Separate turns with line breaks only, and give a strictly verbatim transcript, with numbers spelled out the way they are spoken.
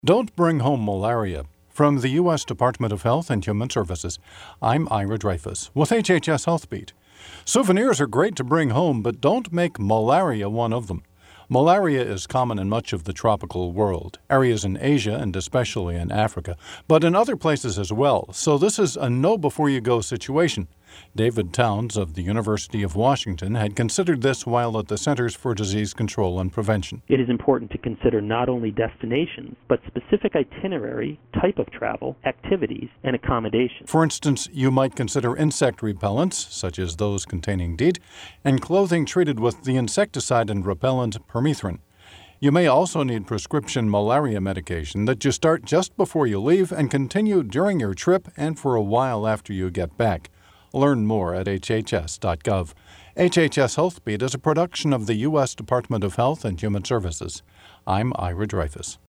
Don't bring home malaria. From the U S Department of Health and Human Services, I'm Ira Dreyfus with H H S Health Beat. Souvenirs are great to bring home, but don't make malaria one of them. Malaria is common in much of the tropical world, areas in Asia and especially in Africa, but in other places as well, so this is a know-before-you-go situation. David Towns of the University of Washington had considered this while at the Centers for Disease Control and Prevention.
It is important to consider not only destinations, but specific itinerary, type of travel, activities, and accommodations.
For instance, you might consider insect repellents, such as those containing DEET, and clothing treated with the insecticide and repellent permethrin. You may also need prescription malaria medication that you start just before you leave and continue during your trip and for a while after you get back. Learn more at H H S dot gov. H H S Health Beat is a production of the U S Department of Health and Human Services. I'm Ira Dreyfus.